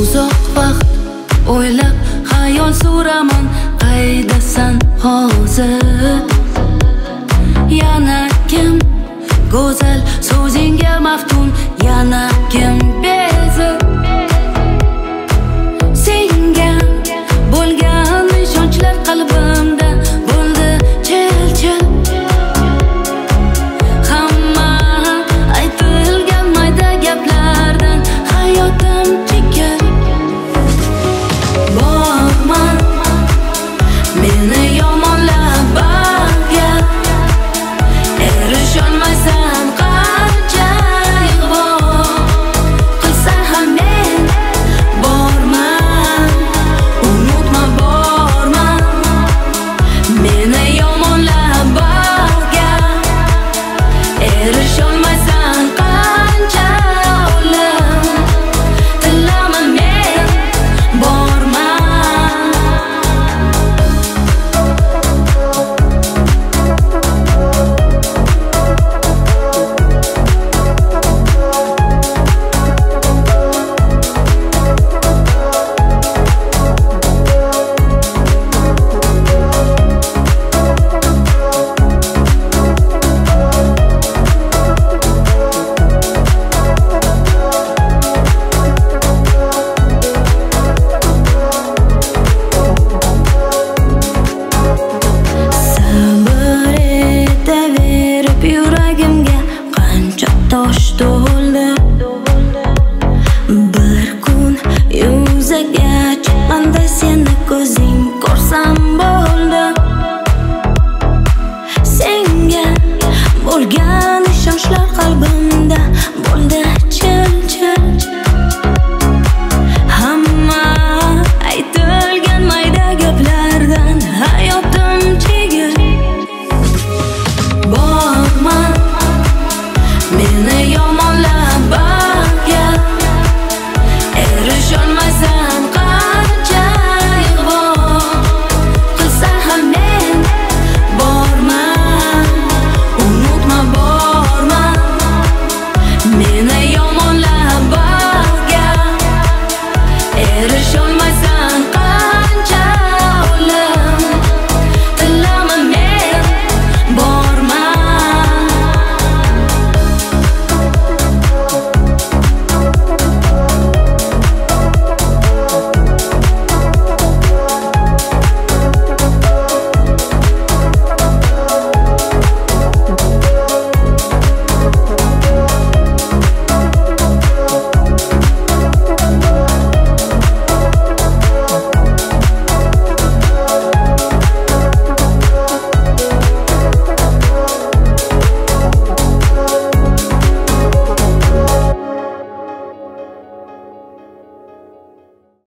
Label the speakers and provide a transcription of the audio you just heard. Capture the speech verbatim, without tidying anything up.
Speaker 1: Uzoq vaqt o'ylab xayol suraman, qaydasan hozir? Yana kim go'zal so'zingga maftun, yana kim bezib senga bo'lgan ishonchlar qalbimda bo'ldi chil-chil. Hamma aytilgan mayda gaplardan hayotim chekil. Borma meni yomonlab bag'ga, erisholmaysan qancha ig'vo qilsa ham men borman. Unutma borma meni yomonlab bag'ga, erisholmaysan qancha o'lim tilaman men borman. Sabr etaverib yuragimga qancha tosh to'ldi. Bir kun yuzaga chiqqanda seni ko'zing ko'rsam